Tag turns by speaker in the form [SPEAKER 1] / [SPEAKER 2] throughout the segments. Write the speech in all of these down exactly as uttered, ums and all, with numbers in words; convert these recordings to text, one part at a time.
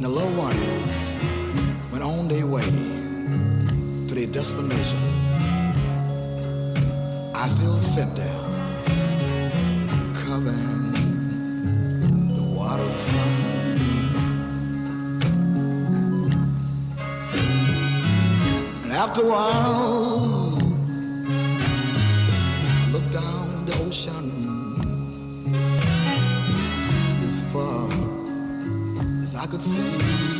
[SPEAKER 1] the loved ones went on their way to their destination, I still sit there, covering the waterfront. And after a while, I look down the ocean as far as I could see.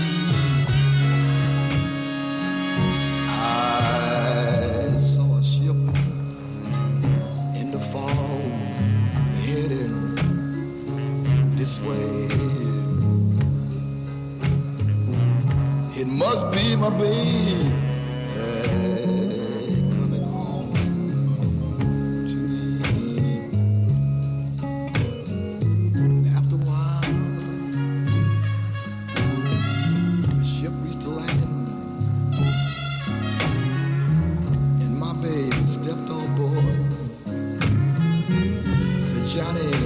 [SPEAKER 1] I saw a ship in the fall heading this way. It must be my baby coming home to me. And after a while, the ship reached the landing, and my baby stepped on board. Said, Johnny,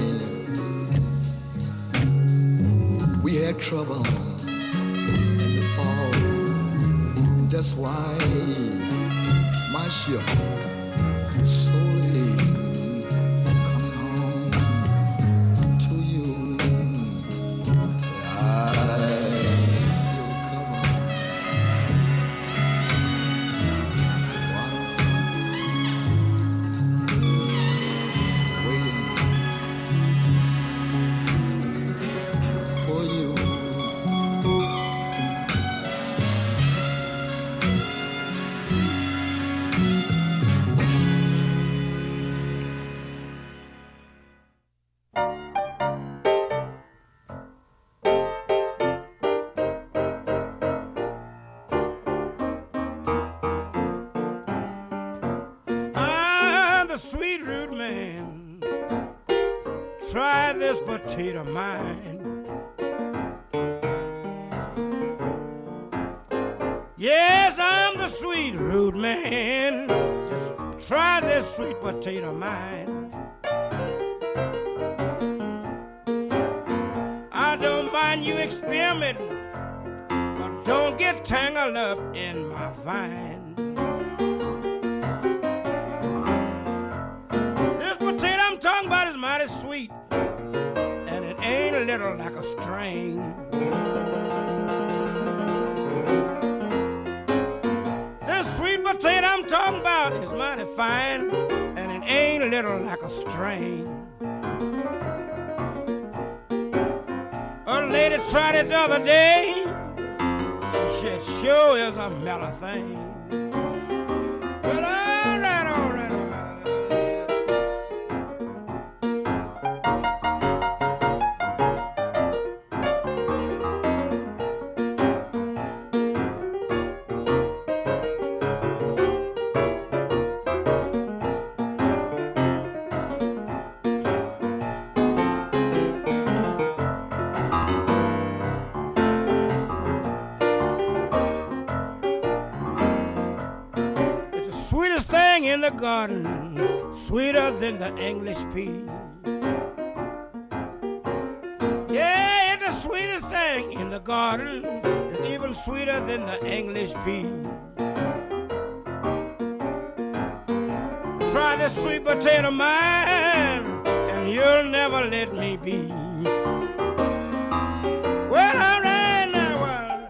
[SPEAKER 1] we had trouble in the fall, and that's why my ship is slowly coming home to you. But I still cover the waterfront, waiting for you.
[SPEAKER 2] I'm the sweet root man. Try this potato mine. Yes, I'm the sweet root man. Just try this sweet potato mine. I don't mind you experimenting, but don't get tangled up in my vine. This potato I'm talking about is mighty sweet, and it ain't a little like a string. This sweet potato I'm talking about is mighty fine, and it ain't a little like a string. A lady tried it the other day. She said, sure is a mellow thing. Well, all right, all right, all right. In the garden, sweeter than the English pea. Yeah, it's the sweetest thing in the garden. It's even sweeter than the English pea. Try this sweet potato mine, and you'll never let me be. Well, all right now, well,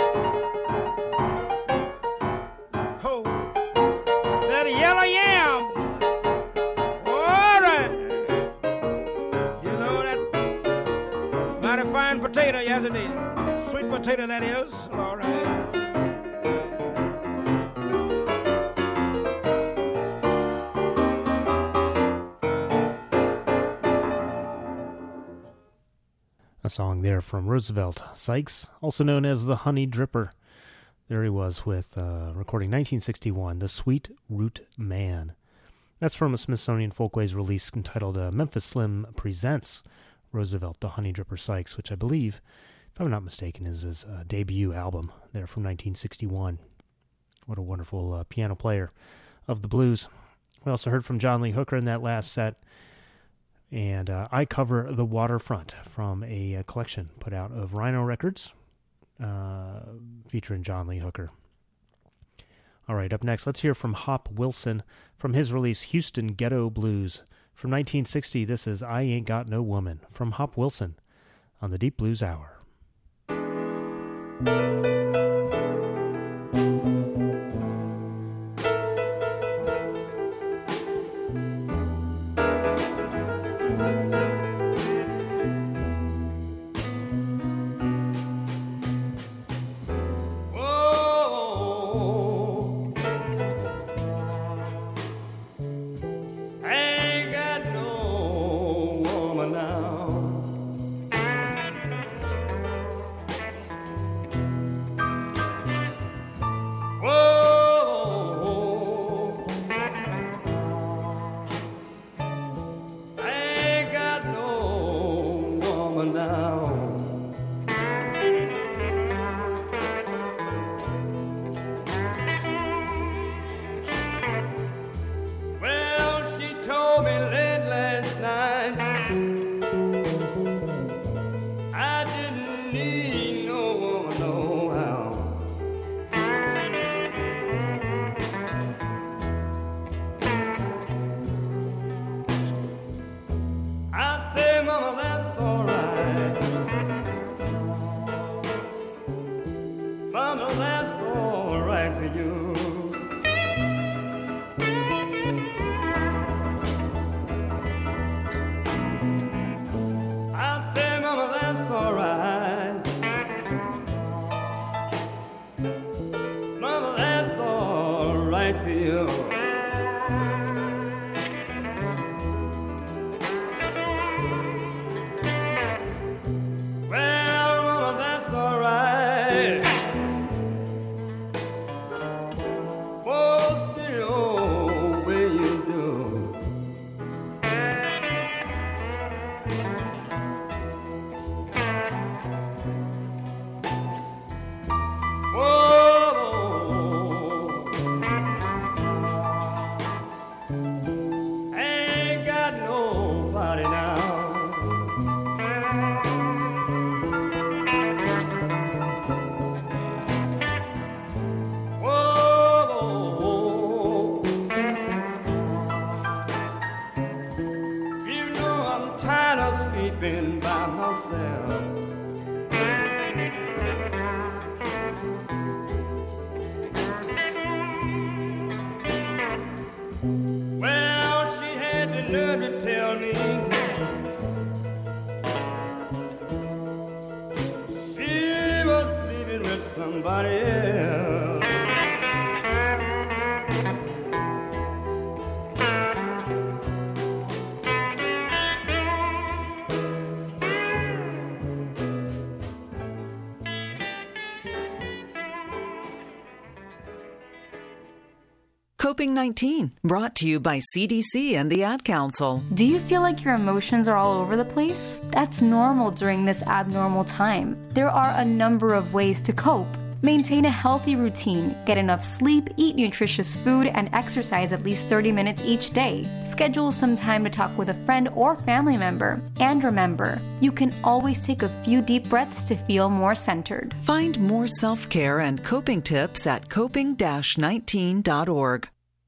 [SPEAKER 2] ho. Yellow yam. All right. You know that mighty fine potato, yes it is. Sweet potato, that is. All right.
[SPEAKER 3] A song there from Roosevelt Sykes, also known as the Honey Dripper. There he was with uh, recording nineteen sixty-one, The Sweet Root Man. That's from a Smithsonian Folkways release entitled uh, Memphis Slim Presents Roosevelt, the Honey Dripper Sykes, which I believe, if I'm not mistaken, is his uh, debut album there from nineteen sixty-one. What a wonderful uh, piano player of the blues. We also heard from John Lee Hooker in that last set. And uh, I Cover the Waterfront from a, a collection put out of Rhino Records. uh, featuring John Lee Hooker. All right, up next, let's hear from Hop Wilson from his release Houston Ghetto Blues. From nineteen sixty, this is I Ain't Got No Woman from Hop Wilson on the Deep Blues Hour.
[SPEAKER 4] Coping nineteen, brought to you by C D C and the Ad Council.
[SPEAKER 5] Do you feel like your emotions are all over the place? That's normal during this abnormal time. There are a number of ways to cope. Maintain a healthy routine, get enough sleep, eat nutritious food, and exercise at least thirty minutes each day. Schedule some time to talk with a friend or family member. And remember, you can always take a few deep breaths to feel more centered.
[SPEAKER 4] Find more self-care and coping tips at coping nineteen dot org.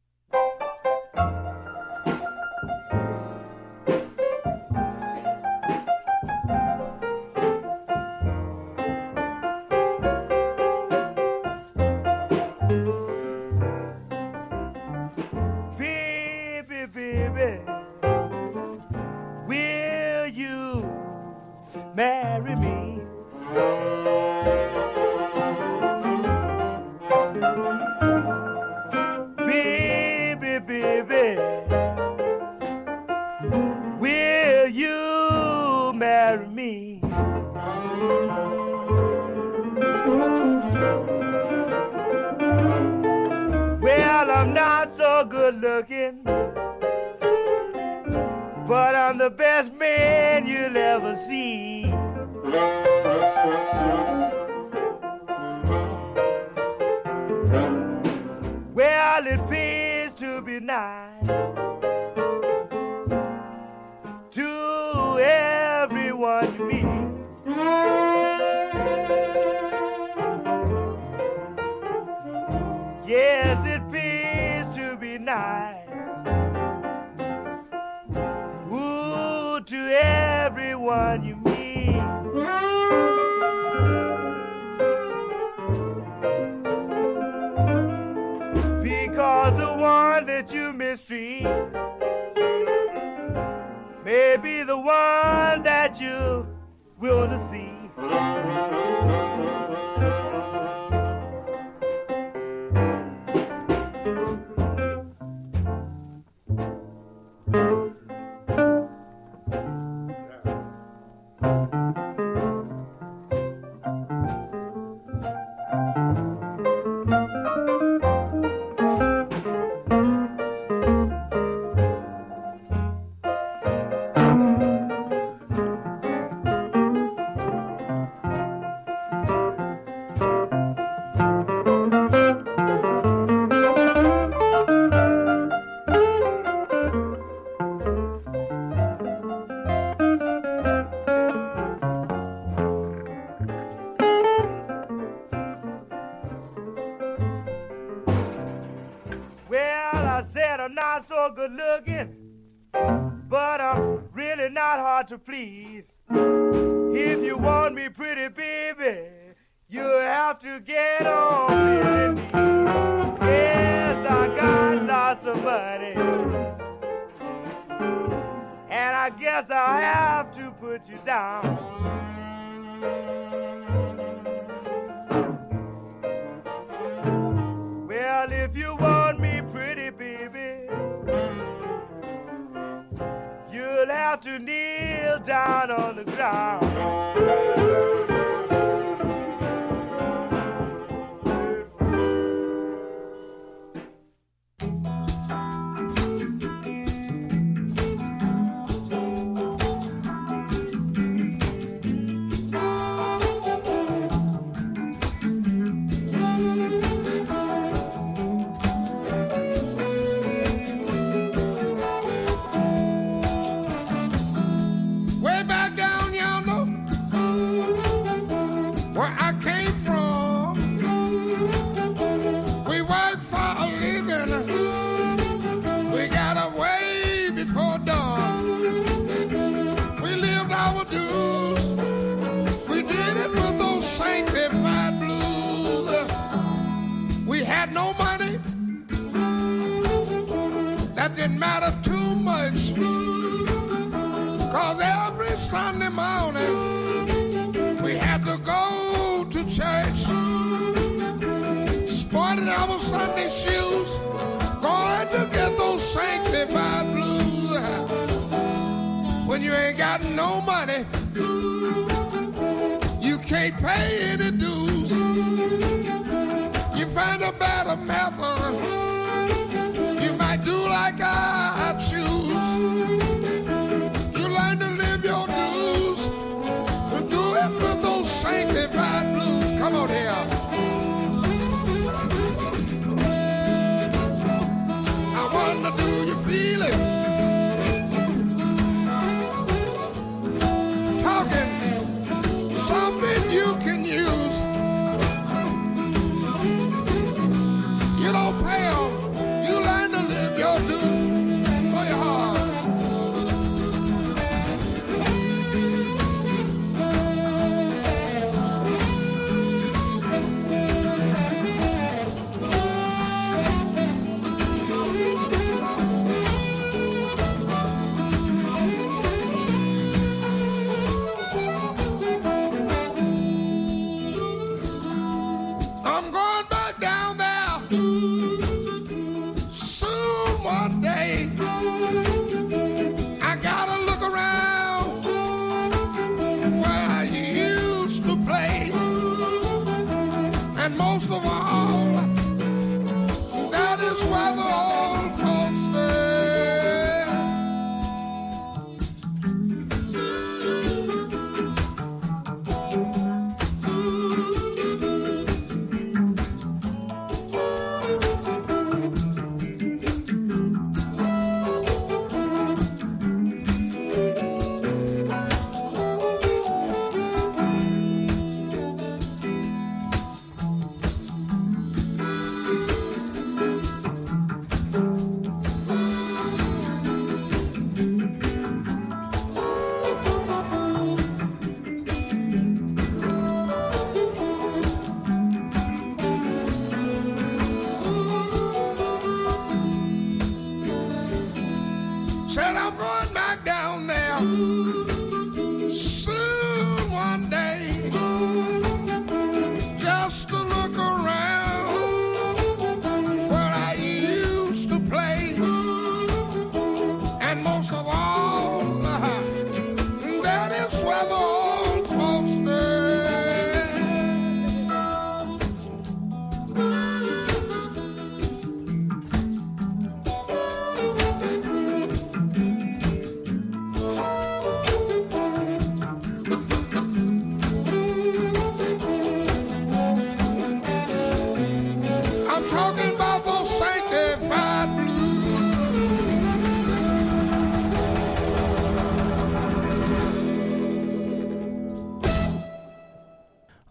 [SPEAKER 2] Marry me. Baby, baby, will you marry me? Well, I'm not so good looking, but I'm the best man you'll ever see. Well, it pays to be nice to everyone you meet.
[SPEAKER 6] one you meet. Because the one that you mistreat may be the one that you will to see. To please, if you want me pretty baby, you have to get on with me. Yes, I got lots of money, and I guess I'll have to put you down. Well, if you want me pretty baby, you'll have to kneel down on the ground. Didn't matter too much, cause every Sunday morning we had to go to church, sporting our Sunday shoes, going to get those sanctified blues. When you ain't got no money, you can't pay any dues. You find a better method, do like I choose. You learn to live your dues, and do it with those sanctified blues. Come on here. I wonder, do you feel it? Talking something you can use. You don't pay them. Your do for your heart. I'm going back down there. One day I gotta look around where I used to play, and most of all, that is where the old folks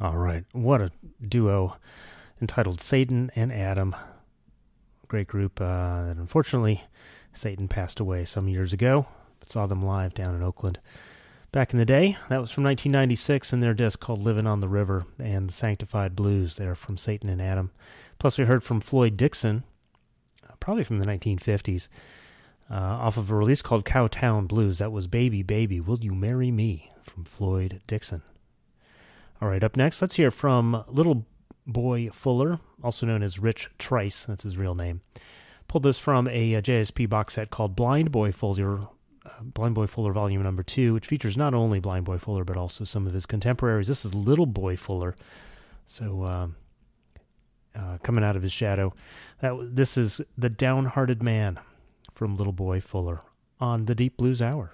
[SPEAKER 3] All right. What a duo entitled Satan and Adam. Great group uh, that unfortunately Satan passed away some years ago, but saw them live down in Oakland back in the day. That was from nineteen ninety-six and their disc called Living on the River and the Sanctified Blues there from Satan and Adam. Plus we heard from Floyd Dixon, uh, probably from the nineteen fifties, uh, off of a release called Cowtown Blues. That was Baby, Baby, Will You Marry Me from Floyd Dixon. All right, up next, let's hear from Little Boy Fuller, also known as Rich Trice. That's his real name. Pulled this from a, a J S P box set called Blind Boy Fuller, uh, Blind Boy Fuller Volume Number Two, which features not only Blind Boy Fuller but also some of his contemporaries. This is Little Boy Fuller, so uh, uh, coming out of his shadow. That this is The Downhearted Man from Little Boy Fuller on the Deep Blues Hour.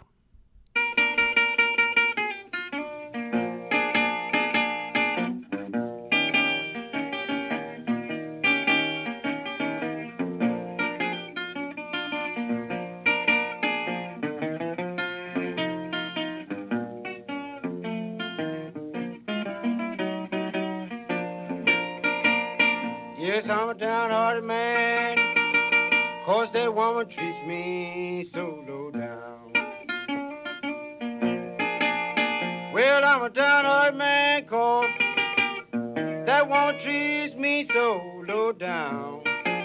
[SPEAKER 2] Yes, I'm a downhearted man, 'cause that woman treats me so low down. Well, I'm a downhearted man, 'cause that woman treats me so low down.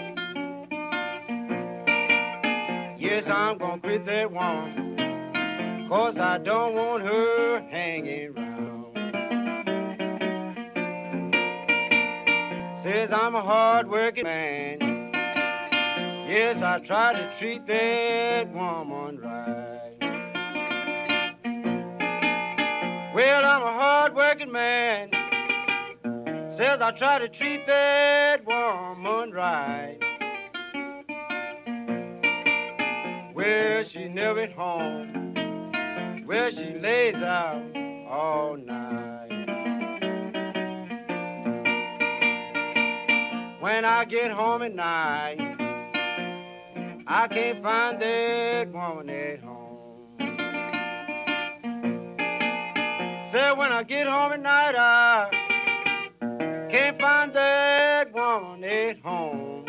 [SPEAKER 2] Yes, I'm gonna quit that woman, 'cause I don't want her hanging around. Says I'm a hard-working man. Yes, I try to treat that woman right. Well, I'm a hard-working man. Says I try to treat that woman right. Well, she never at home. Well, she lays out all night. When I get home at night, I can't find that woman at home. Say when I get home at night, I can't find that woman at home.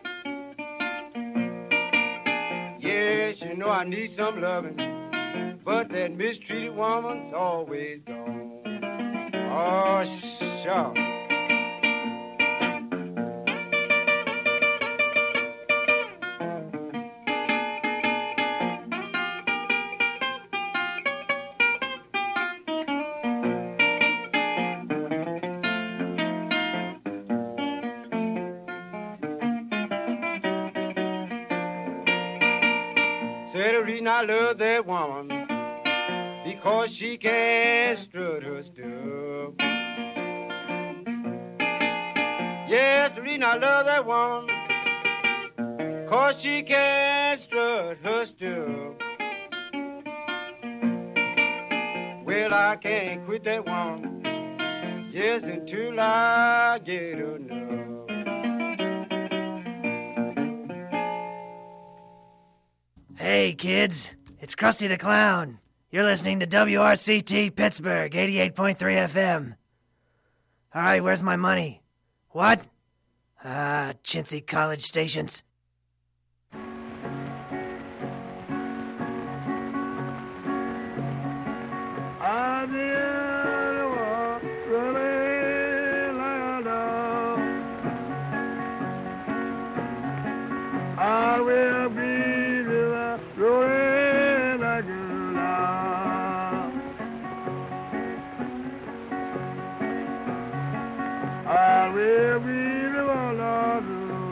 [SPEAKER 2] Yes, you know I need some loving, but that mistreated woman's always gone. Oh, sure. I love that woman because she can strut her stuff. Yes, the reason I love that woman because she can strut her stuff. Well, I can't quit that woman, yes, until I get enough.
[SPEAKER 7] Hey, kids, it's Krusty the Clown. You're listening to W R C T Pittsburgh, eighty-eight point three F M. All right, where's my money? What? Ah, chintzy college stations.
[SPEAKER 2] I did what really like I will be. I will be the one Lord,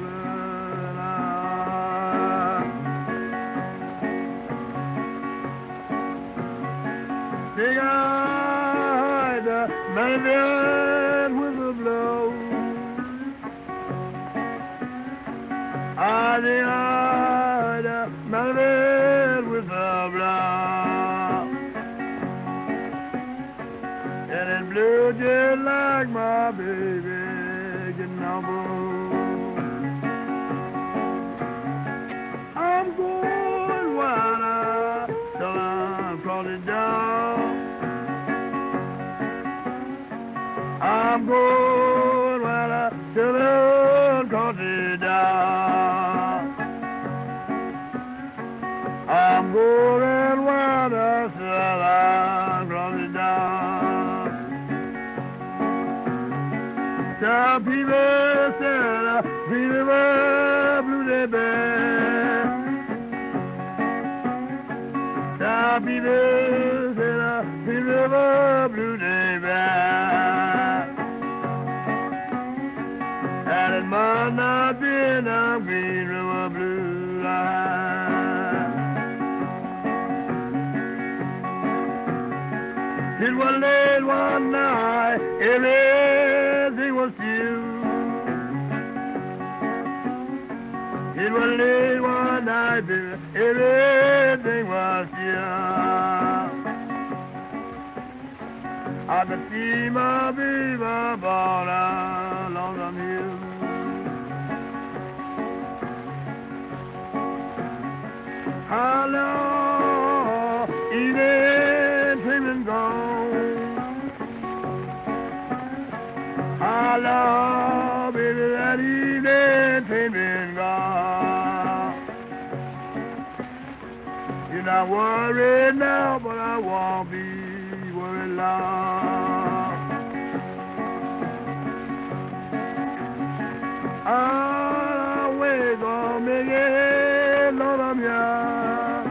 [SPEAKER 2] big eyed man with a blow. I the eyed man with a blow. And it blew just like my baby. I'm going wild, so I'm crawling down. I
[SPEAKER 8] I'm going where the southern country down. I'm going where the southern country down. Some people say the people were blue they bear. Some people say the people were blue they bear. And it might not be a green river blue line. It was late one night, everything was still. It was late one night, baby, everything was still. I could see my baby born along the hill. How long, even dreaming gone. How long, baby, that evening dreaming gone. You're not worried now, but I won't be worried long. I'll wait on me, Lord, I'm young.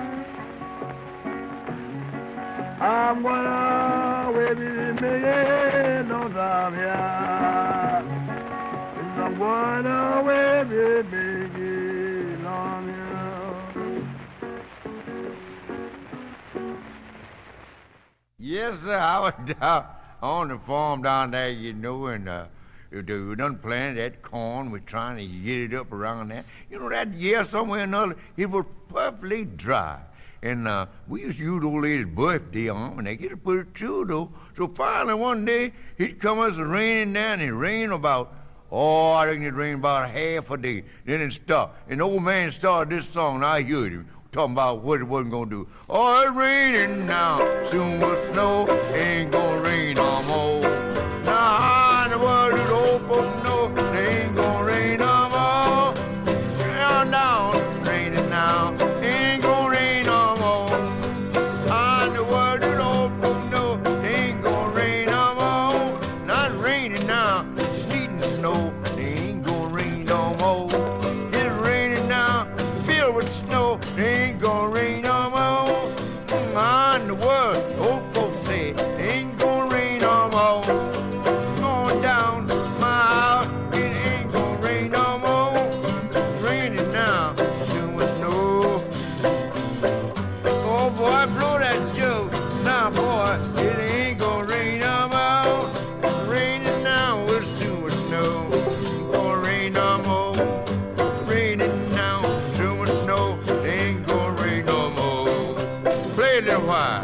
[SPEAKER 8] I'm gonna wait with me, Lord, I'm young. I'm gonna wait with me, Lord, I'm young.
[SPEAKER 9] Yes, sir. I was down on the farm down there, you know, and uh, we done planted that corn. We're trying to get it up around there. You know, that year somewhere or another, it was perfectly dry. And uh, we used to use old lady's birthday on, and they get to put it through, though. So finally one day, it come us raining down, and it rained about, oh, I think it rained about half a day. Then it stopped. And the old man started this song, and I heard him talking about what it wasn't going to do. Oh, it's raining now, soon will snow, ain't gonna rain no more. Now, how in the world do the old folks know they ain't gonna rain no more? Down, down, it's raining now, ain't gonna rain no more. How in the world do the old folks know they ain't gonna rain no more? Not raining now, sleeting snow, they ain't gonna rain no more. It's raining now, filled with snow, they ain't gonna rain no more. How in the world, old folks say, they ain't gonna rain no more. Going down my house, it ain't gonna rain no more. Raining now, soon with snow. Oh boy, blow that joke. Now boy, it ain't gonna rain no more. Raining now, with soon with snow. Ain't gonna rain no more. Raining now, soon with snow. Ain't gonna rain no more. Play it a while.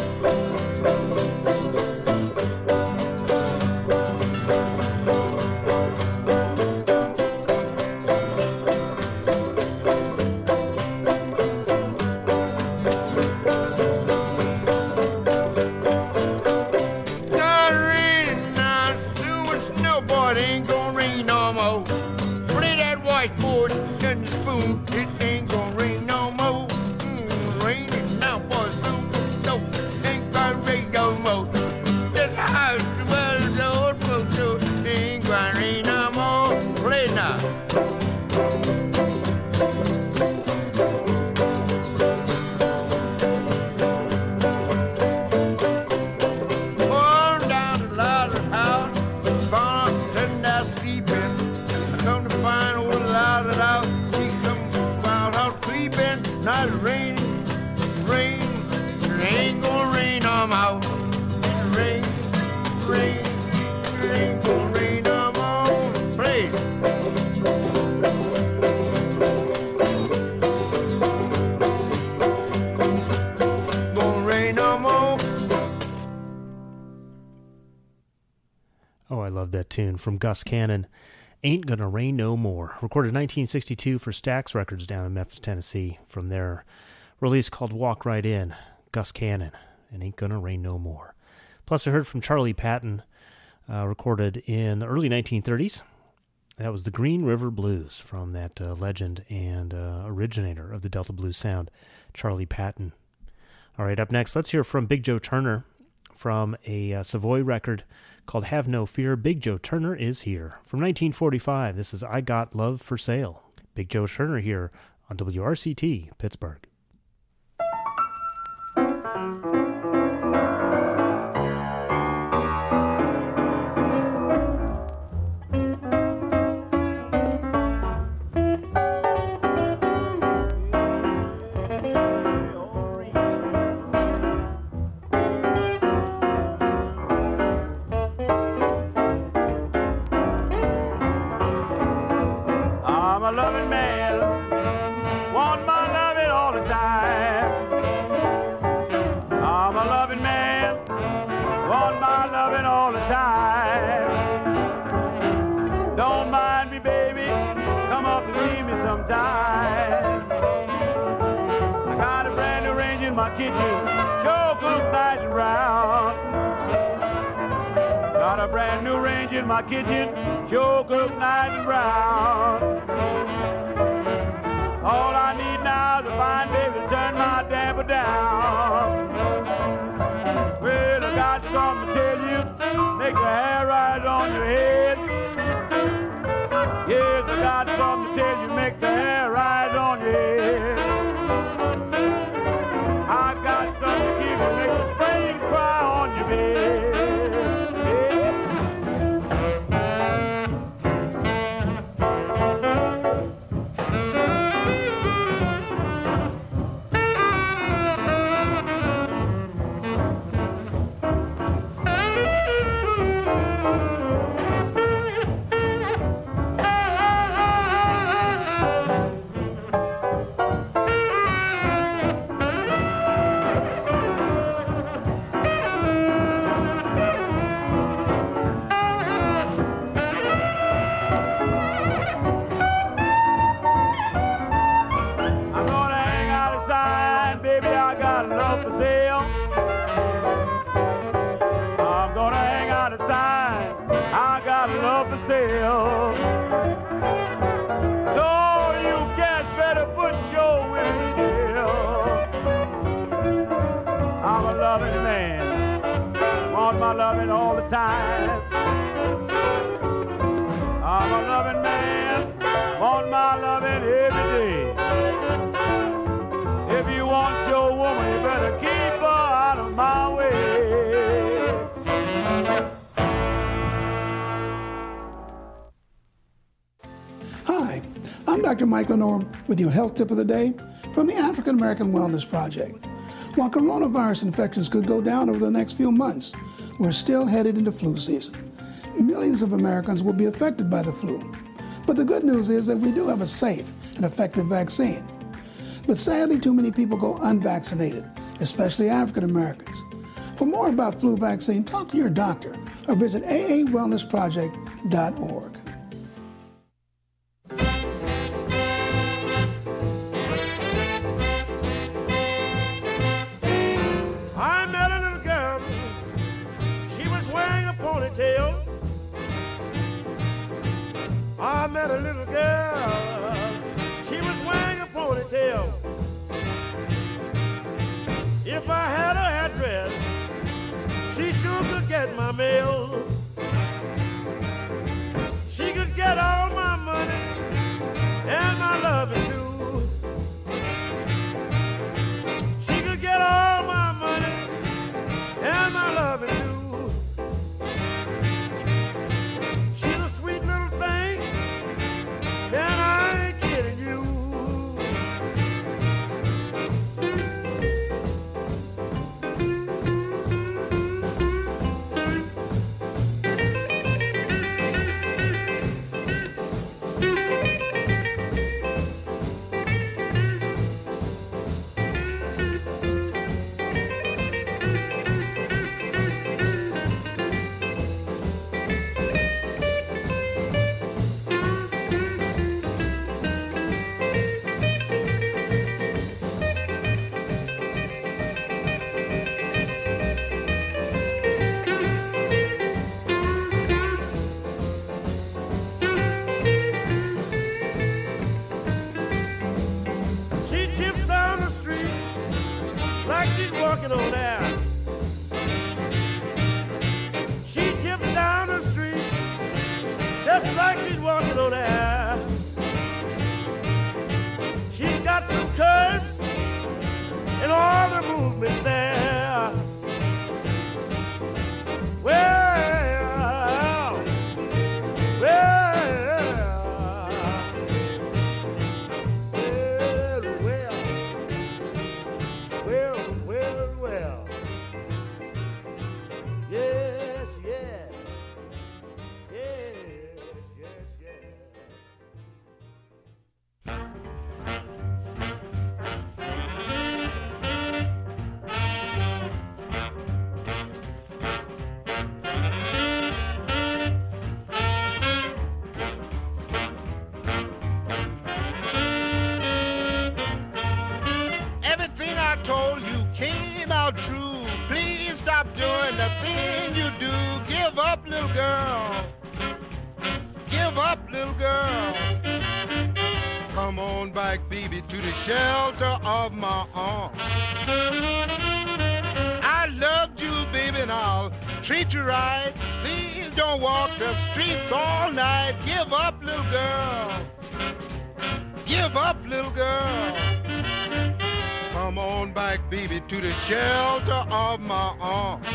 [SPEAKER 9] Not raining now, soon with snow, boy, it ain't gonna rain no more. Play that whiteboard and the spoon, it ain't gonna rain no more. Mm, raining now, boy, soon with snow, ain't gonna rain no more. This house, well, the old folks do, it ain't gonna rain no more. Play now. Born down to Lazarus' house, found her sitting there sleeping. I come to find old Lazarus' house, she come found her sleeping. Not raining, rain, it ain't gonna rain no more. Rain, rain, it ain't gonna rain no more. Play. Gonna rain no more.
[SPEAKER 3] Oh, I love that tune from Gus Cannon. Ain't Gonna Rain No More. Recorded nineteen sixty-two for Stax Records down in Memphis, Tennessee. From their release called Walk Right In, Gus Cannon, and Ain't Gonna Rain No More. Plus, I heard from Charlie Patton uh, recorded in the early nineteen thirties. That was the Green River Blues from that uh, legend and uh, originator of the Delta Blues sound, Charlie Patton. All right, up next, let's hear from Big Joe Turner from a uh, Savoy record called Have No Fear. Big Joe Turner is here. From nineteen forty-five, this is I Got Love for Sale. Big Joe Turner here on W R C T, Pittsburgh.
[SPEAKER 10] Kitchen, sure cook nice and round. Got a brand new range in my kitchen, sure cook nice and round. All I need now is a fine baby to turn my damper down. Well, I got something to tell you, make the hair rise on your head. Yes, I got something to tell you, make the hair rise on your head. I got something to give you, make the spring cry on your bed. Loving all the time. I'm a loving man, want my loving every day. If you want your woman, you better keep her out of my way.
[SPEAKER 11] Hi, I'm Doctor Mike Lenore with your health tip of the day from the African American Wellness Project. While coronavirus infections could go down over the next few months, we're still headed into flu season. Millions of Americans will be affected by the flu. But the good news is that we do have a safe and effective vaccine. But sadly, too many people go unvaccinated, especially African Americans. For more about flu vaccine, talk to your doctor or visit A A wellness project dot org.
[SPEAKER 2] I met a little girl, she was wearing a ponytail. If I had her address, she sure could get my mail. She could get all my money and my loving too. She could get all my money and my loving too. And I ain't kidding you.
[SPEAKER 10] hope is there. Well, well, well, well, well, well, well. Yes, yes, yes, yes, yes.
[SPEAKER 6] Everything I told you came out true. Please stop doing the thing you do. Give up, little girl. Give up, little girl. Come on back, baby, to the shelter of my arms. I loved you, baby, and I'll treat you right. Please don't walk the streets all night. Give up, little girl. Give up, little girl. Come on back, baby, to the shelter of my arms.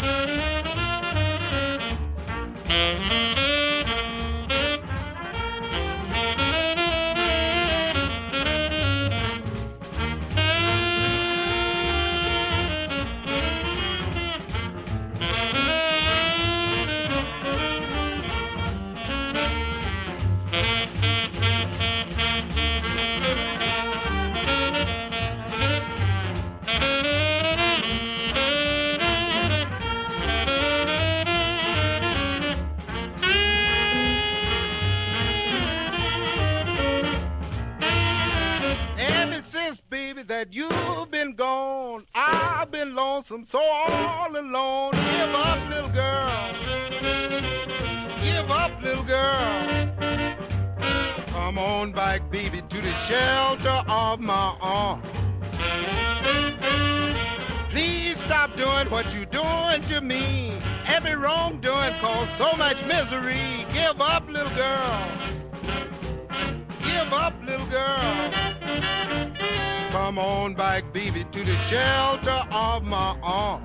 [SPEAKER 6] That you've been gone, I've been lonesome, so all alone. Give up, little girl. Give up, little girl. Come on back, baby, to the shelter of my arms. Please stop doing what you're doing to me. Every wrongdoing caused so much misery. Give up, little girl. Give up, little girl. Come on back, baby, to the shelter of my arms.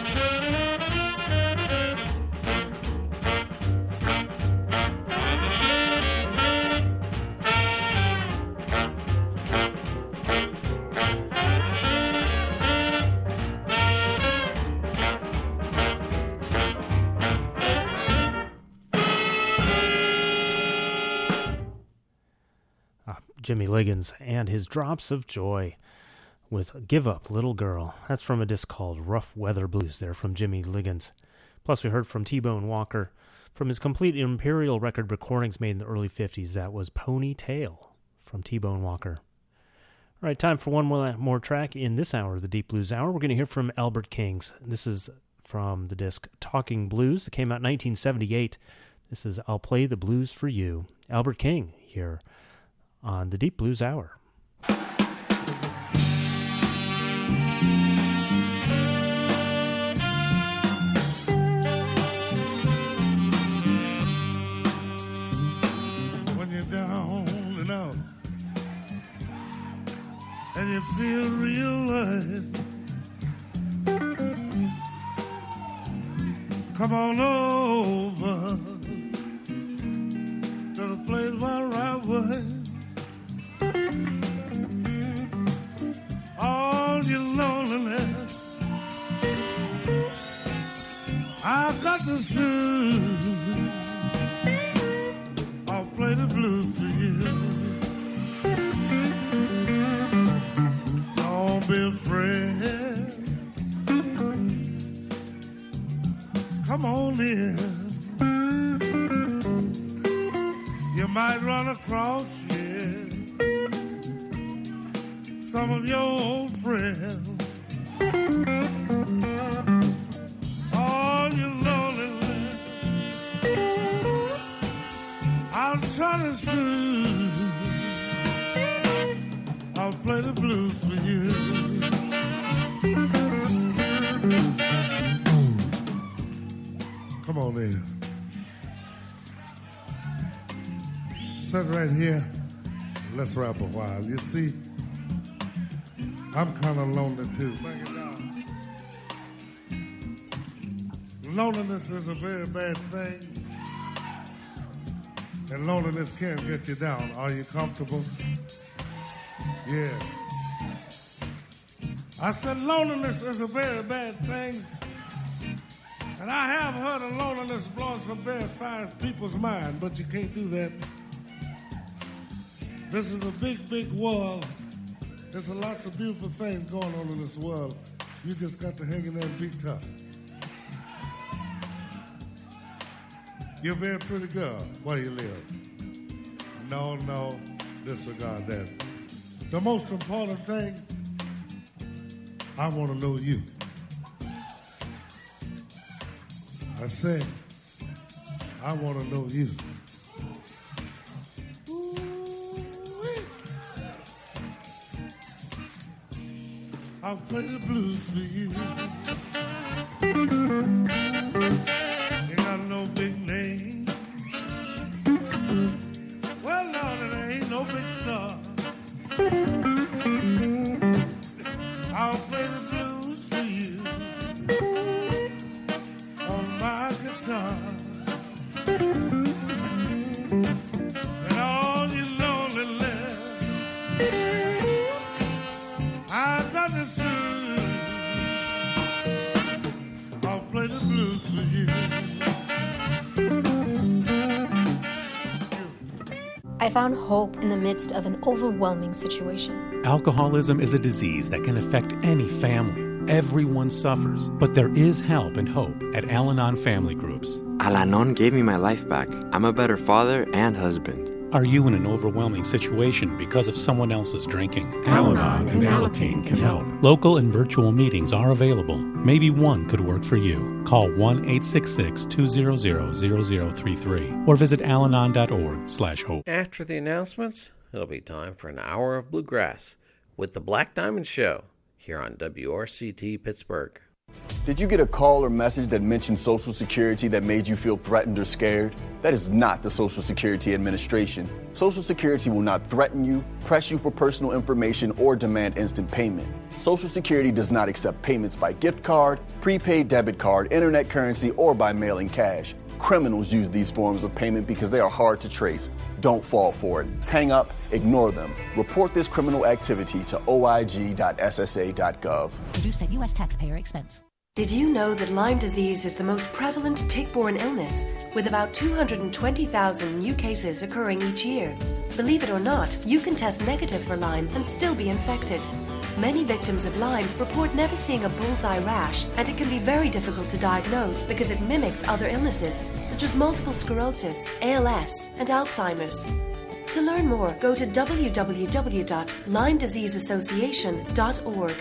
[SPEAKER 3] Jimmy Liggins and his Drops of Joy with Give Up, Little Girl. That's from a disc called Rough Weather Blues there from Jimmy Liggins. Plus we heard from T-Bone Walker from his complete Imperial record recordings made in the early fifties. That was Ponytail from T-Bone Walker. All right, time for one more, more track in this hour of the Deep Blues Hour. We're going to hear from Albert Kings. This is from the disc Talking Blues. It came out in nineteen seventy-eight. This is I'll Play the Blues for You. Albert King here on the Deep Blues Hour.
[SPEAKER 10] When you're down and out and you feel real light, come on over to the place where I was. All your loneliness I've got to soothe. I'll play the blues to you. Don't be afraid. Come on in. You might run across here some of your old friends. All you loneliness I'll try to soothe. I'll play the blues for you. Come on in. Sit right here. Let's rap a while. You see, I'm kind of lonely too. Bring it down.
[SPEAKER 12] loneliness is a very bad thing. And loneliness can get you down. Are you comfortable? Yeah. I said loneliness is a very bad thing. And I have heard of loneliness blowing some very fine people's mind, but you can't do that. This is a big, big world. There's a lots of beautiful things going on in this world. You just got to hang in there and be tough. You're a very pretty girl. Where you live? No, no, disregard that. The most important thing, I want to know you. I say, I want to know you. I'll play the blues for you. Ain't got no big name. Well, Lord, it ain't no big star. I'll play the blues for you on my guitar. And all you lonely live, I've got to sing. I'll play the blues for you.
[SPEAKER 13] I found hope in the midst of an overwhelming situation.
[SPEAKER 14] Alcoholism is a disease that can affect any family. Everyone suffers, but there is help and hope at Al-Anon Family Groups.
[SPEAKER 15] Al-Anon gave me my life back. I'm a better father and husband.
[SPEAKER 14] Are you in an overwhelming situation because of someone else's drinking? Al-Anon and Alateen can help. Local and virtual meetings are available. Maybe one could work for you. Call one eight six six, two zero zero, zero zero three three or visit alanon dot org slash hope.
[SPEAKER 16] After the announcements, it'll be time for an hour of bluegrass with the Black Diamond Show here on W R C T Pittsburgh.
[SPEAKER 17] Did you get a call or message that mentioned Social Security that made you feel threatened or scared? That is not the Social Security Administration. Social Security will not threaten you, press you for personal information, or demand instant payment. Social Security does not accept payments by gift card, prepaid debit card, internet currency, or by mailing cash. Criminals use these forms of payment because they are hard to trace. Don't fall for it. Hang up, ignore them. Report this criminal activity to O I G dot S S A dot gov.
[SPEAKER 18] Produced at U S taxpayer expense.
[SPEAKER 19] Did you know that Lyme disease is the most prevalent tick-borne illness, with about two hundred twenty thousand new cases occurring each year? Believe it or not, you can test negative for Lyme and still be infected. Many victims of Lyme report never seeing a bullseye rash, and it can be very difficult to diagnose because it mimics other illnesses, such as multiple sclerosis, A L S, and Alzheimer's. To learn more, go to w w w dot lyme disease association dot org.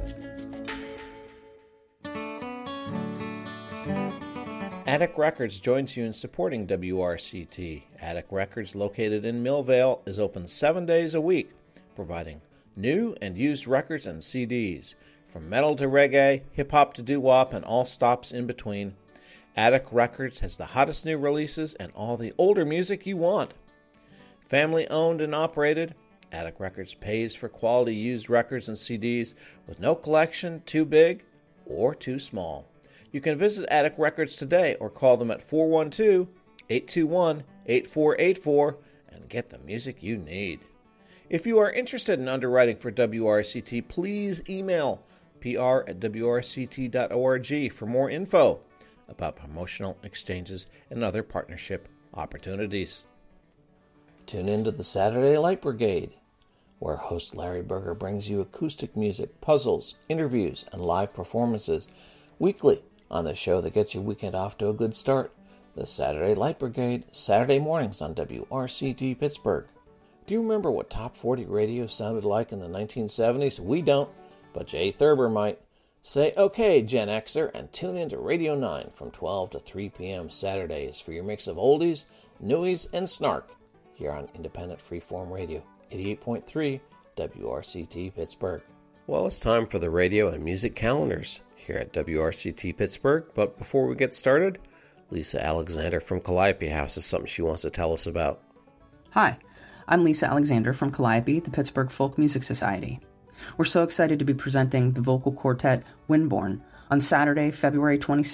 [SPEAKER 16] Attic Records joins you in supporting W R C T. Attic Records, located in Millvale, is open seven days a week, providing new and used records and C Ds, from metal to reggae, hip-hop to doo-wop, and all stops in between. Attic Records has the hottest new releases and all the older music you want. Family owned and operated, Attic Records pays for quality used records and C Ds with no collection too big or too small. You can visit Attic Records today or call them at four one two, eight two one, eight four eight four and get the music you need. If you are interested in underwriting for W R C T, please email p r at w r c t dot org for more info about promotional exchanges and other partnership opportunities. Tune in to the Saturday Light Brigade, where host Larry Berger brings you acoustic music, puzzles, interviews, and live performances weekly on the show that gets your weekend off to a good start. The Saturday Light Brigade, Saturday mornings on W R C T Pittsburgh. Do you remember what top forty radio sounded like in the nineteen seventies? We don't, but Jay Thurber might. Say okay, Gen Xer, and tune in to Radio nine from twelve to three p.m. Saturdays for your mix of oldies, newies, and snark here on Independent Freeform Radio, eighty-eight point three W R C T Pittsburgh. Well, it's time for the radio and music calendars here at W R C T Pittsburgh, but before we get started, Lisa Alexander from Calliope House has something she wants to tell us about.
[SPEAKER 20] Hi, I'm Lisa Alexander from Calliope, the Pittsburgh Folk Music Society. We're so excited to be presenting the vocal quartet Windborn on Saturday, February twenty-sixth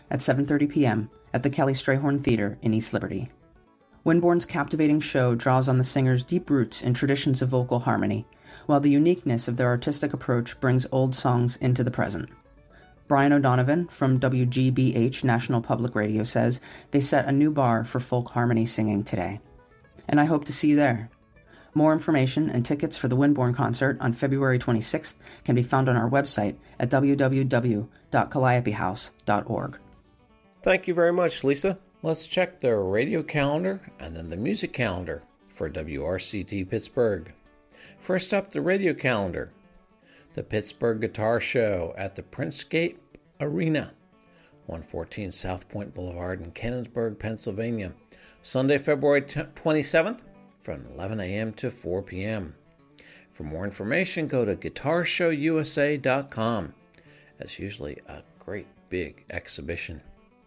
[SPEAKER 20] at seven thirty p.m. at the Kelly Strayhorn Theater in East Liberty. Windborne's captivating show draws on the singer's deep roots in traditions of vocal harmony, while the uniqueness of their artistic approach brings old songs into the present. Brian O'Donovan from W G B H National Public Radio says they set a new bar for folk harmony singing today. And I hope to see you there. More information and tickets for the Windborne concert on February twenty-sixth can be found on our website at w w w dot calliope house dot org.
[SPEAKER 16] Thank you very much, Lisa. Let's check the radio calendar and then the music calendar for W R C T Pittsburgh. First up, the radio calendar. The Pittsburgh Guitar Show at the Princegate Arena, one fourteen South Point Boulevard in Canonsburg, Pennsylvania, Sunday, February twenty-seventh, from eleven a.m. to four p.m. For more information, go to guitar show u s a dot com. That's usually a great big exhibition.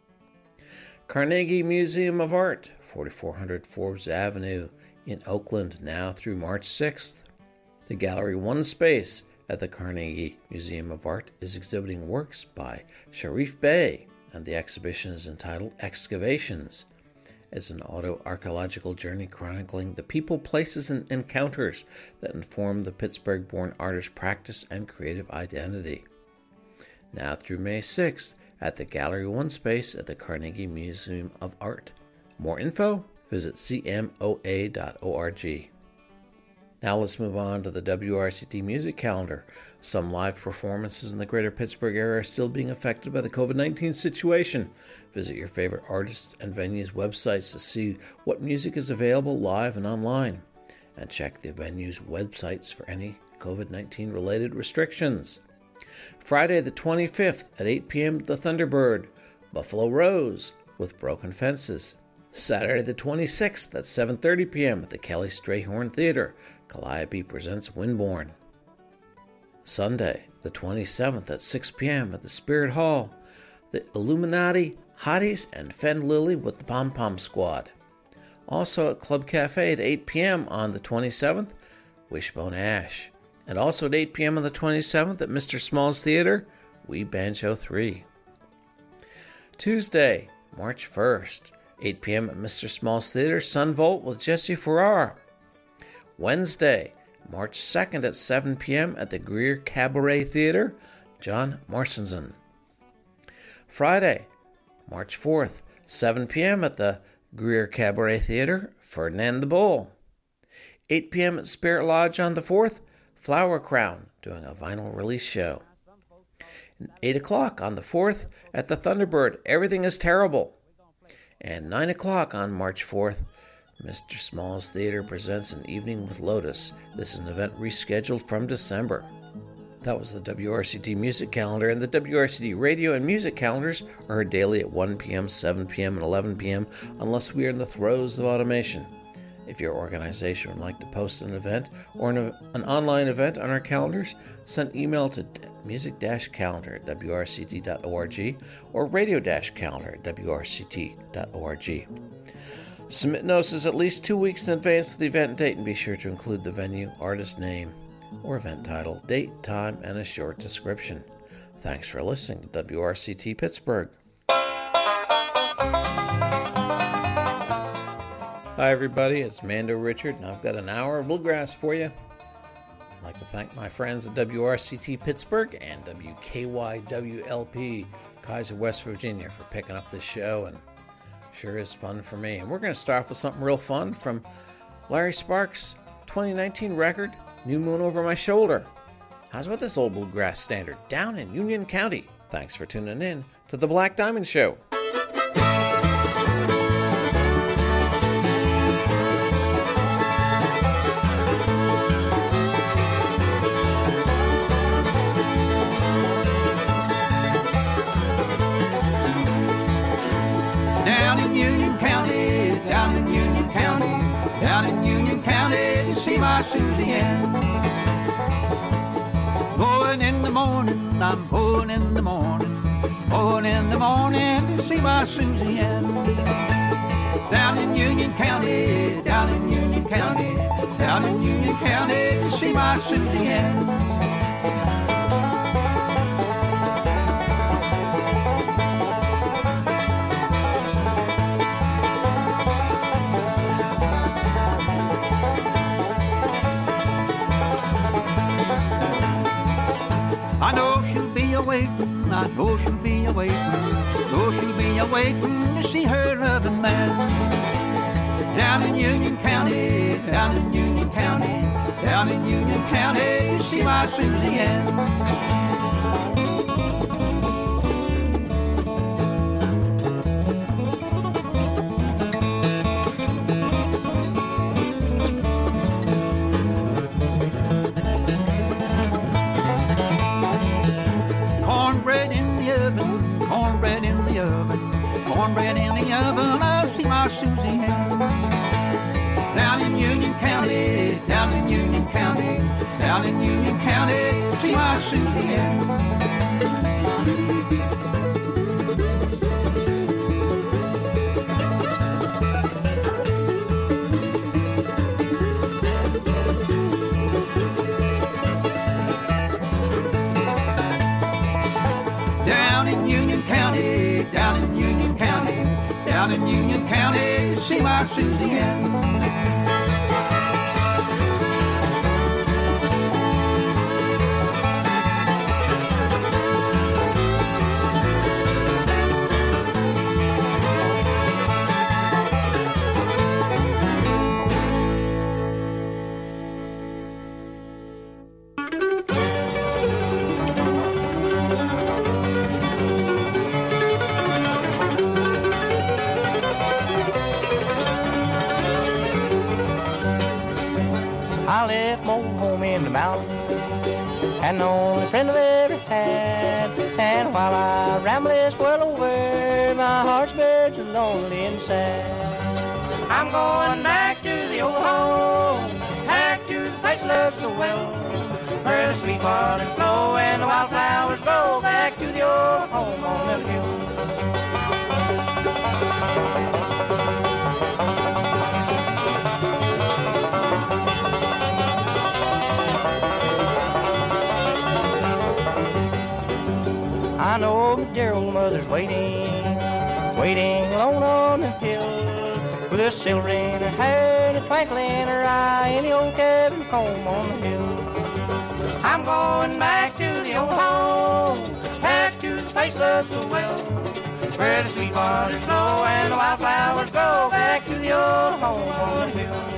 [SPEAKER 16] Carnegie Museum of Art, forty-four hundred Forbes Avenue in Oakland, now through March sixth. The Gallery One Space at the Carnegie Museum of Art is exhibiting works by Sharif Bey, and the exhibition is entitled Excavations. It's an auto-archaeological journey chronicling the people, places, and encounters that inform the Pittsburgh-born artist's practice and creative identity. Now through May sixth at the Gallery One Space at the Carnegie Museum of Art. More info, visit c m o a dot org. Now let's move on to the W R C T music calendar. Some live performances in the greater Pittsburgh area are still being affected by the covid nineteen situation. Visit your favorite artists and venues' websites to see what music is available live and online. And check the venues' websites for any covid nineteen related restrictions. Friday the twenty-fifth at eight p.m. at the Thunderbird, Buffalo Rose with Broken Fences. Saturday the twenty-sixth at seven thirty p.m. at the Kelly Strayhorn Theater, Calliope presents Windborne. Sunday the twenty-seventh at six p.m. at the Spirit Hall, the Illuminati, Hotties, and Fen Lily with the Pom Pom Squad. Also at Club Cafe at eight p.m. on the twenty-seventh, Wishbone Ash. And also at eight p.m. on the twenty-seventh at Mister Small's Theater, We Banjo three. Tuesday, March first, eight p.m. at Mister Small's Theater, Sunvolt with Jesse Farrar. Wednesday, March second at seven p.m. at the Greer Cabaret Theater, John Marcinson. Friday, March fourth, seven p.m. at the Greer Cabaret Theater, Ferdinand the Bull. eight p.m. at Spirit Lodge on the fourth, Flower Crown, doing a vinyl release show. And eight o'clock on the fourth at the Thunderbird, Everything is Terrible. And nine o'clock on March fourth, Mister Small's Theater presents An Evening with Lotus. This is an event rescheduled from December. That was the W R C T music calendar, and the W R C T radio and music calendars are heard daily at one p.m., seven p.m., and eleven p.m. unless we are in the throes of automation. If your organization would like to post an event or an, an online event on our calendars, send email to music-calendar at w r c t dot org or radio-calendar at w r c t dot org. Submit notices at least two weeks in advance of the event date and be sure to include the venue, artist name, or event title, date, time, and a short description. Thanks for listening to W R C T Pittsburgh. Hi everybody, it's Mando Richard, and I've got an hour of bluegrass for you. I'd like to thank my friends at W R C T Pittsburgh and W K Y W L P Kaiser, West Virginia for picking up this show, and sure is fun for me. And we're going to start off with something real fun from Larry Sparks' twenty nineteen record, New Moon Over My Shoulder. How's about this old bluegrass standard, Down in Union County? Thanks for tuning in to The Black Diamond Show.
[SPEAKER 21] Down in Union County, down in Union County, down in Union County to see my Susie Ann. Going in the morning, I'm going in the morning, going in the morning to see my Susie Ann. Down in Union County, down in Union County, down in Union County to see my Susie Ann. waiting, I know she'll be a waiting, know she'll be a waiting to see her loving man. Down in Union County, down in Union County, down in Union County, to see my Susie Ann. Cornbread in the oven, cornbread in the oven, cornbread in the oven, I'll see my Susie Ann. Down in Union County, down in Union County, down in Union County, see my Susie Ann. Down in Union County, down in Union County, down in Union County, see my Susie Ann.
[SPEAKER 1] I left my old home in the mountains, and the only friend I've ever had. And while I ramble this world over, my heart's very lonely and sad. I'm going back to the old home, back to the place I love so well, where the sweet waters flow and the wildflowers grow. Back to the old home on the hill. I know my dear old mother's waiting, waiting alone on the hill, with a silver in her hair and a twinkle in her eye, in the old cabin home on the hill. I'm going back to the old home, back to the place I love so well, where the sweet waters flow and the wildflowers grow. Back to the old home on the hill.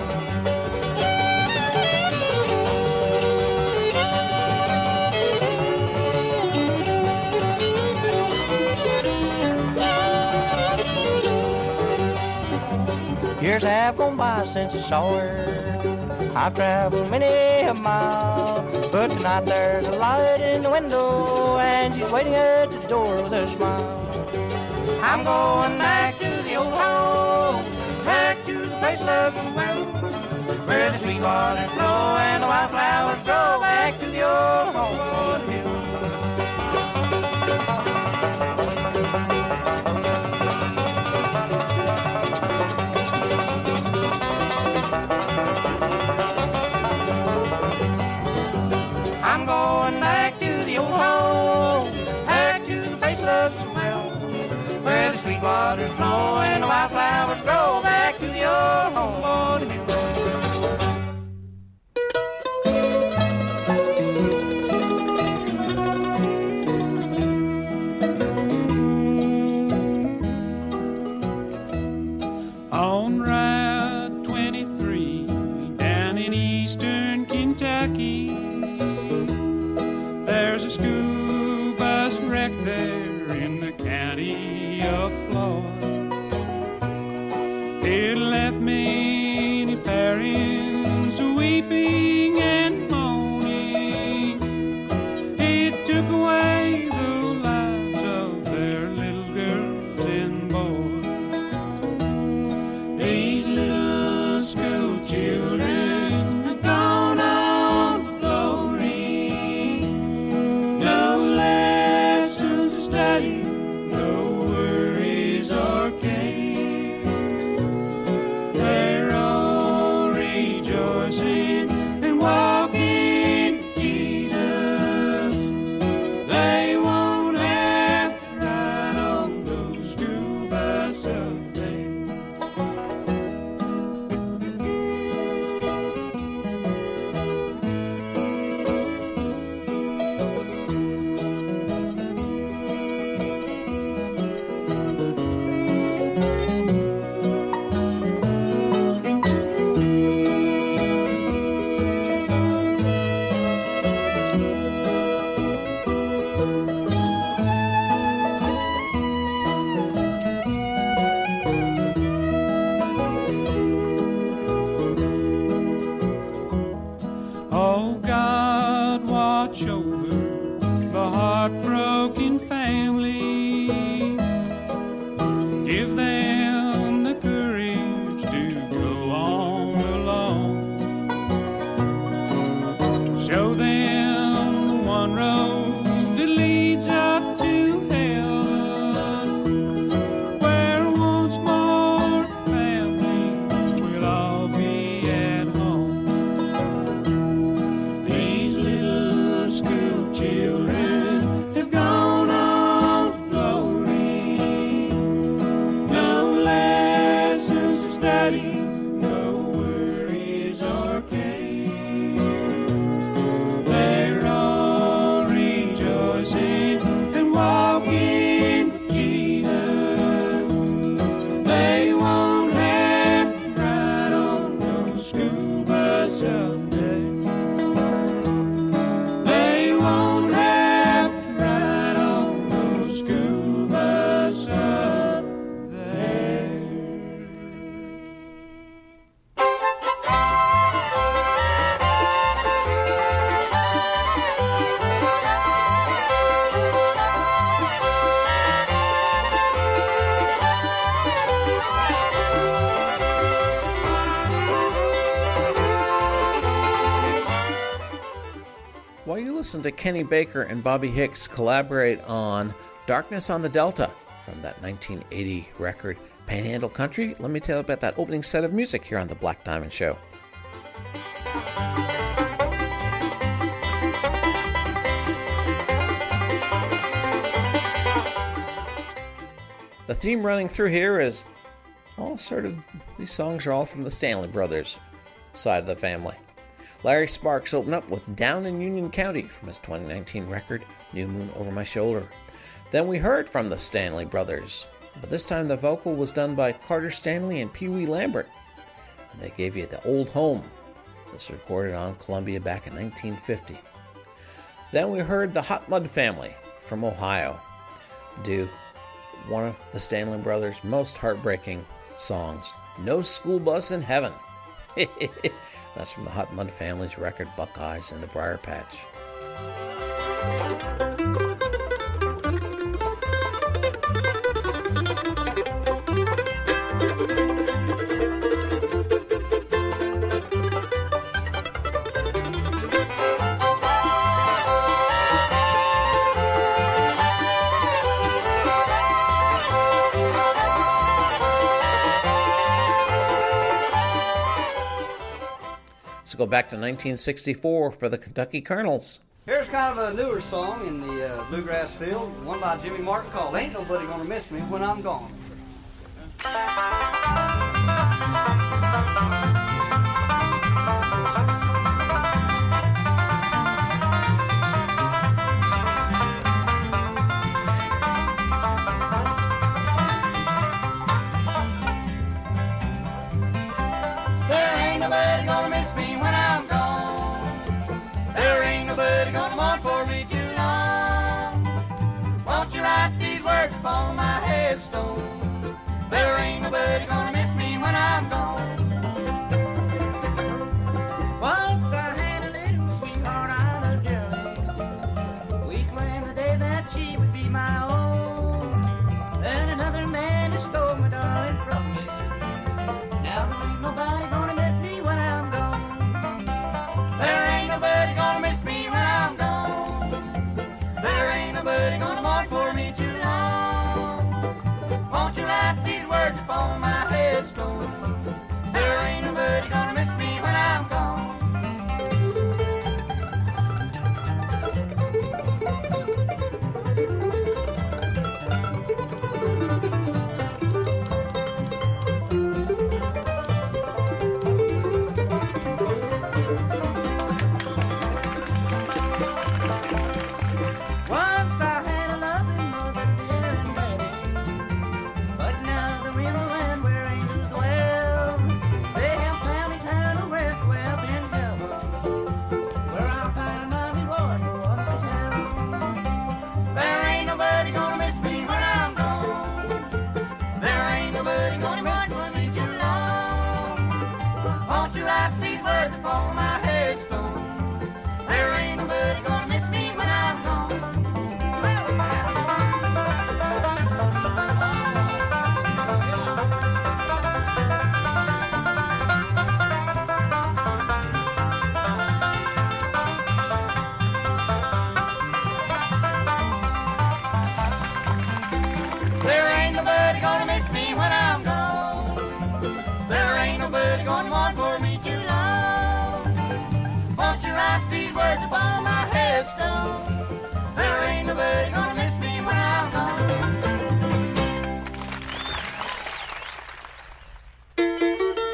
[SPEAKER 1] Years have gone by since I saw her. I've traveled many a mile, but tonight there's a light in the window, and she's waiting at the door with a smile. I'm going back to the old home, back to the place I love so well, where the sweet waters flow and the wildflowers grow. Back to the old home on the hill. I'm going back to the old home, back to the place I love so well, where the sweet waters flow and the wildflowers grow. Back to the old home on the hill.
[SPEAKER 22] On Route twenty-three, down in eastern Kentucky, there's a school bus wreck there in the county of Floyd. It left many parents weeping and moaning. It took away the lives of their little girls and boys. These little school children have gone on to glory. No lessons to study, no worries or care. They're all rejoicing and nobody, no worries or care. They're all rejoicing and walking with Jesus. They won't have to ride on no school bus someday. They won't have to ride on no school bus up there.
[SPEAKER 16] While you listen to Kenny Baker and Bobby Hicks collaborate on Darkness on the Delta from that nineteen eighty record Panhandle Country, let me tell you about that opening set of music here on the Black Diamond Show. The theme running through here is all sort of, these songs are all from the Stanley Brothers side of the family. Larry Sparks opened up with Down in Union County from his twenty nineteen record, New Moon Over My Shoulder. Then we heard from the Stanley Brothers, but this time the vocal was done by Carter Stanley and Pee Wee Lambert. And they gave you The Old Home. This was recorded on Columbia back in nineteen fifty. Then we heard the Hot Mud Family from Ohio do one of the Stanley Brothers' most heartbreaking songs, No School Bus in Heaven. That's from the Hot Mud Family's record Buckeyes in the Briar Patch. Let's go back to nineteen sixty-four for the Kentucky Colonels.
[SPEAKER 4] Here's kind of a newer song in the uh, bluegrass field, one by Jimmy Martin called Ain't Nobody Gonna Miss Me When I'm Gone.
[SPEAKER 5] There ain't nobody gonna miss me when I'm gone. There ain't nobody gonna mourn for me too long. Won't you write these words upon my headstone? There ain't nobody gonna miss me when I'm gone. Once I had a little sweetheart on a journey. We planned the day that she would be my own. Then another man just stole my darling from me. Now there ain't nobody gonna miss me when I'm gone. There ain't nobody gonna miss me when I'm gone. There ain't nobody gonna mourn for me too long. Won't you write these words upon my headstone? There ain't nobody gonna miss me when I'm gone. Once I had a lovely mother, dear and daddy, but now the real land where angels dwell, they have found eternal rest well in heaven, where I'll find a mighty Lord who wants to tell. There ain't nobody gonna miss me when I'm gone. There ain't nobody gonna miss for me too long. Won't you write these words upon my headstone? There ain't nobody gonna miss me when I'm gone. There ain't nobody gonna miss me when I'm gone. There ain't nobody gonna mourn for me too long. Won't you write these words upon my headstone? There ain't nobody gonna miss me when I'm gone.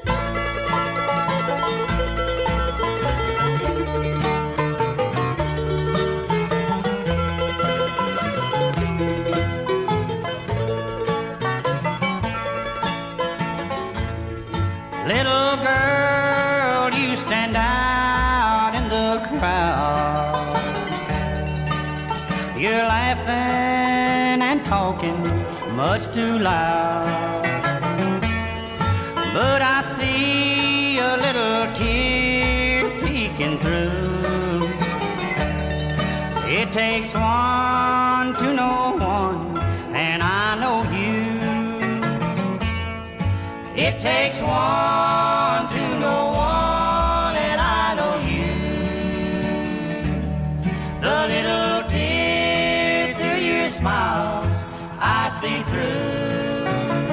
[SPEAKER 1] Little girl, you stand out in the crowd. You're laughing and talking much too loud. But I see a little tear peeking through. It takes one to know one, and I know you. It takes one to know one, and I know you. The little tear through your smiles I see through.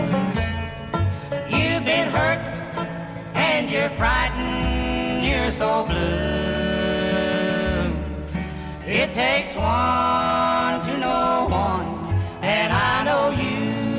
[SPEAKER 1] You've been hurt and you're frightened, you're so blue. It takes one to know one, and I know you.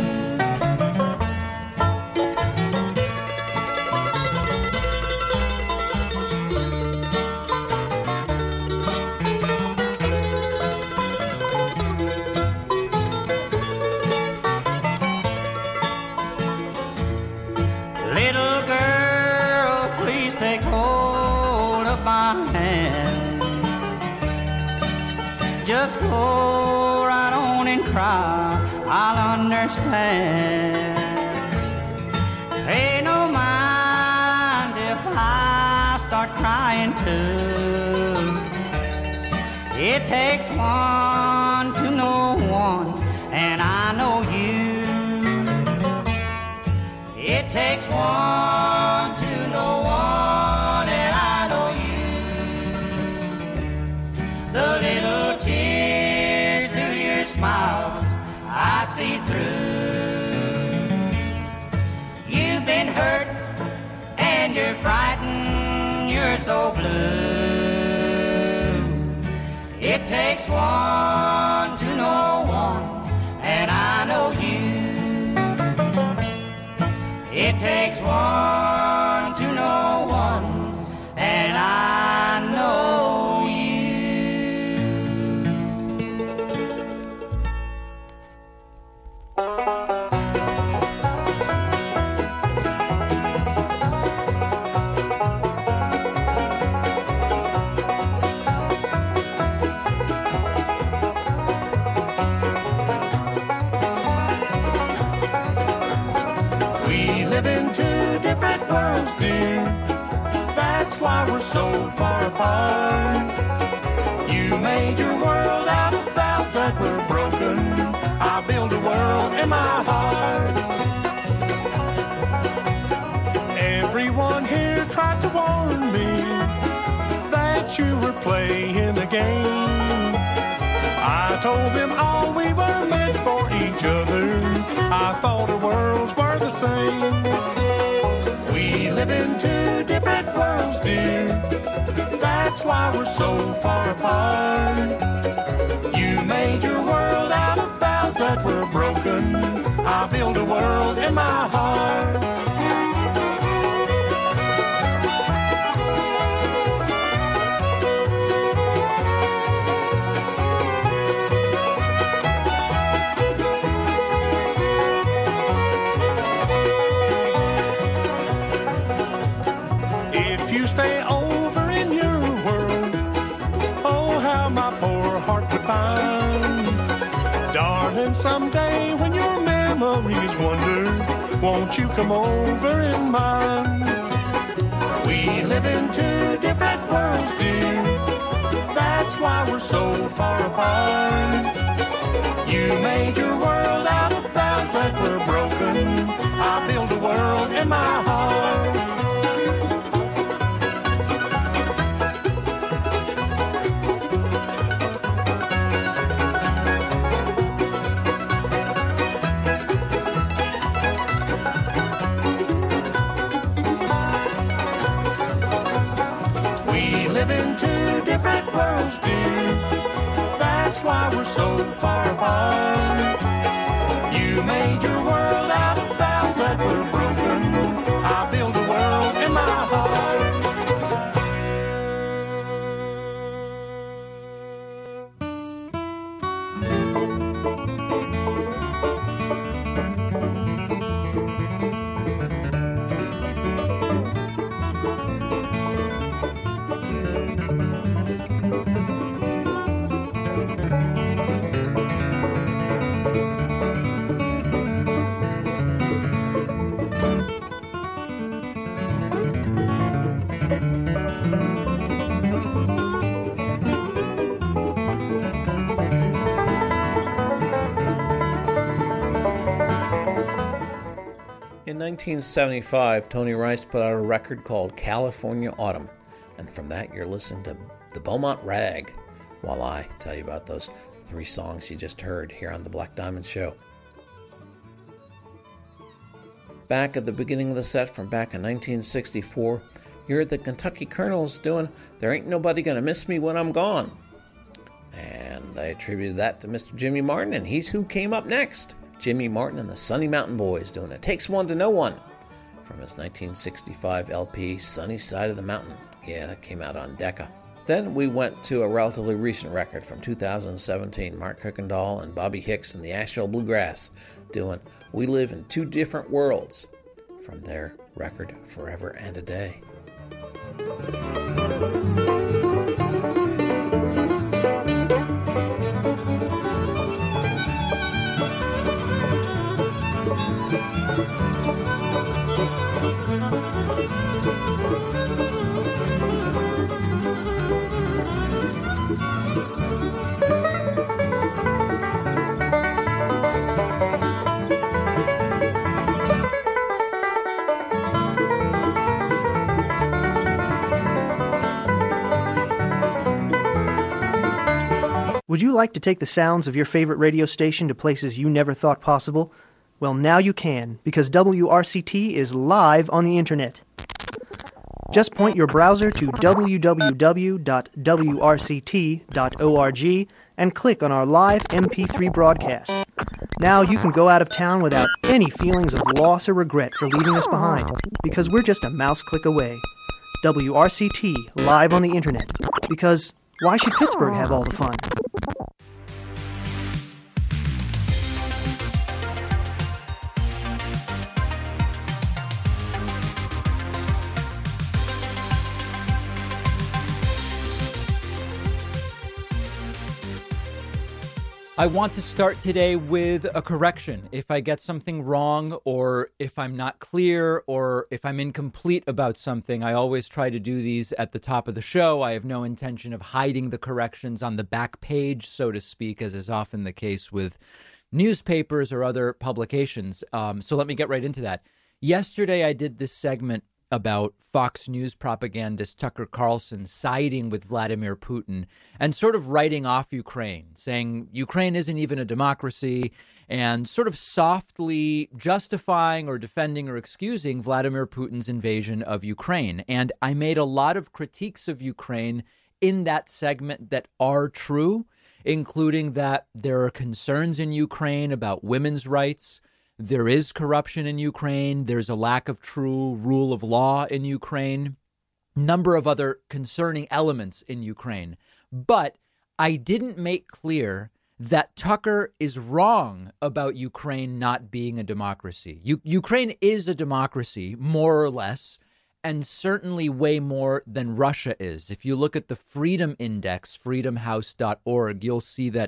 [SPEAKER 1] Just go right on and cry, I'll understand. Pay no mind if I start crying too. It takes one to know one, and I know you. It takes one to know one, and I know you. The little tear through your smiles I see through. You've been hurt and you're frightened, you're so blue. It takes one to know one, and I know you. It takes one to know one, and I know you.
[SPEAKER 7] Live in two different worlds, dear. That's why we're so far apart. You made your world out of vows that were broken. I build a world in my heart. Everyone here tried to warn me that you were playing a game. I told them all we were meant for each other. I thought our worlds were the same. We live in two different worlds, dear. That's why we're so far apart. You made your world out of vows that were broken. I build a world in my heart. Stay over in your world. Oh, how my poor heart would find. Darling, someday when your memories wander, won't you come over in mine? We live in two different worlds, dear. That's why we're so far apart. You made your world out of vows that were broken. I build a world in my heart. Different worlds, dear. That's why we're so far apart. You made your world out of vows that were broken. I build a world in my heart.
[SPEAKER 16] nineteen seventy-five, Tony Rice put out a record called California Autumn. And from that, you're listening to the Beaumont Rag, while I tell you about those three songs you just heard here on the Black Diamond Show. Back at the beginning of the set from back in nineteen sixty-four, you heard the Kentucky Colonels doing There Ain't Nobody Gonna Miss Me When I'm Gone. And they attributed that to Mister Jimmy Martin, and he's who came up next. Jimmy Martin and the Sunny Mountain Boys doing It Takes One to Know One from his nineteen sixty-five L P, Sunny Side of the Mountain. Yeah, that came out on Decca. Then we went to a relatively recent record from two thousand seventeen, Mark Kuykendall and Bobby Hicks and the Asheville Bluegrass doing We Live in Two Different Worlds from their record Forever and a Day.
[SPEAKER 8] Would you like to take the sounds of your favorite radio station to places you never thought possible? Well, now you can, because W R C T is live on the internet. Just point your browser to w w w dot w r c t dot org and click on our live M P three broadcast. Now you can go out of town without any feelings of loss or regret for leaving us behind, because we're just a mouse click away. W R C T, live on the internet, because why should Pittsburgh have all the fun?
[SPEAKER 9] I want to start today with a correction. If I get something wrong, or if I'm not clear, or if I'm incomplete about something, I always try to do these at the top of the show. I have no intention of hiding the corrections on the back page, so to speak, as is often the case with newspapers or other publications. Um, so let me get right into that. Yesterday, I did this segment about Fox News propagandist Tucker Carlson siding with Vladimir Putin and sort of writing off Ukraine, saying Ukraine isn't even a democracy, and sort of softly justifying or defending or excusing Vladimir Putin's invasion of Ukraine. And I made a lot of critiques of Ukraine in that segment that are true, including that there are concerns in Ukraine about women's rights. There is corruption in Ukraine. There's a lack of true rule of law in Ukraine. Number of other concerning elements in Ukraine. But I didn't make clear that Tucker is wrong about Ukraine not being a democracy. U- Ukraine is a democracy, more or less, and certainly way more than Russia is. If you look at the Freedom Index, freedom house dot org, you'll see that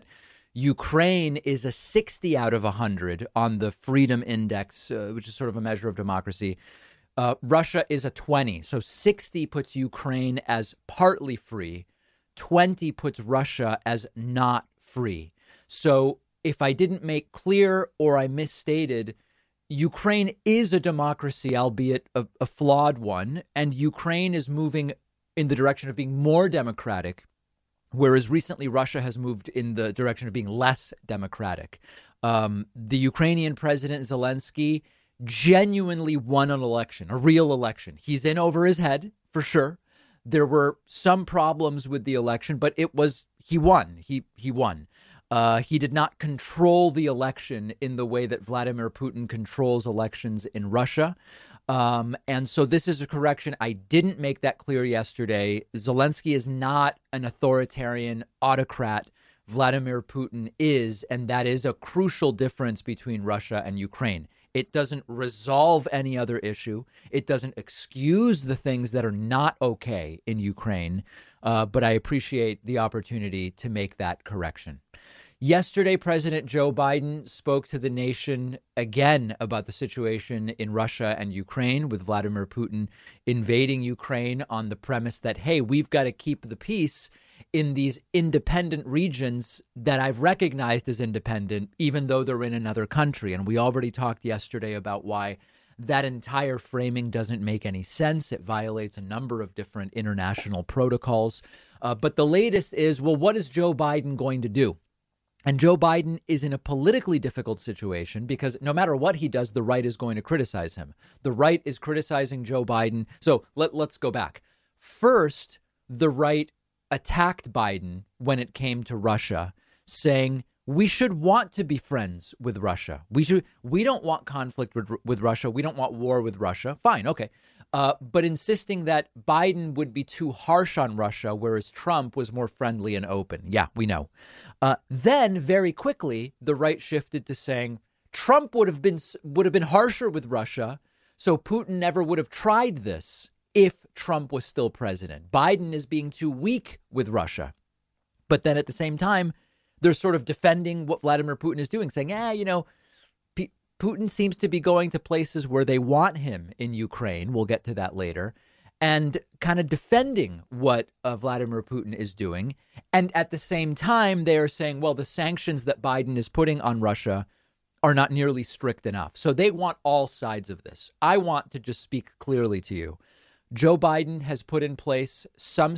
[SPEAKER 9] Ukraine is a sixty out of one hundred on the Freedom Index, uh, which is sort of a measure of democracy. Uh, Russia is a twenty. So sixty puts Ukraine as partly free. twenty puts Russia as not free. So if I didn't make clear or I misstated, Ukraine is a democracy, albeit a, a flawed one. And Ukraine is moving in the direction of being more democratic, whereas recently Russia has moved in the direction of being less democratic. Um, the Ukrainian president Zelensky genuinely won an election, a real election. He's in over his head, for sure. There were some problems with the election, but it was, he won. He he won. Uh, he did not control the election in the way that Vladimir Putin controls elections in Russia. Um, and so this is a correction. I didn't make that clear yesterday. Zelensky is not an authoritarian autocrat. Vladimir Putin is, and that is a crucial difference between Russia and Ukraine. It doesn't resolve any other issue. It doesn't excuse the things that are not okay in Ukraine. Uh, but I appreciate the opportunity to make that correction. Yesterday, President Joe Biden spoke to the nation again about the situation in Russia and Ukraine, with Vladimir Putin invading Ukraine on the premise that, hey, we've got to keep the peace in these independent regions that I've recognized as independent, even though they're in another country. And we already talked yesterday about why That entire framing doesn't make any sense. It violates a number of different international protocols. Uh, but the latest is, well, what is Joe Biden going to do? And Joe Biden is in a politically difficult situation because no matter what he does, the right is going to criticize him. The right is criticizing Joe Biden. So let, let's go back. First, the right attacked Biden when it came to Russia, saying we should want to be friends with Russia. We should. We don't want conflict with, with Russia. We don't want war with Russia. Fine. OK. Uh, but insisting that Biden would be too harsh on Russia, whereas Trump was more friendly and open. Yeah, we know. Uh, then very quickly, the right shifted to saying Trump would have been would have been harsher with Russia. So Putin never would have tried this if Trump was still president. Biden is being too weak with Russia. But then at the same time, they're sort of defending what Vladimir Putin is doing, saying, yeah, you know, P- Putin seems to be going to places where they want him in Ukraine. We'll get to that later. And kind of defending what uh, Vladimir Putin is doing. And at the same time, they are saying, well, the sanctions that Biden is putting on Russia are not nearly strict enough. So they want all sides of this. I want to just speak clearly to you. Joe Biden has put in place some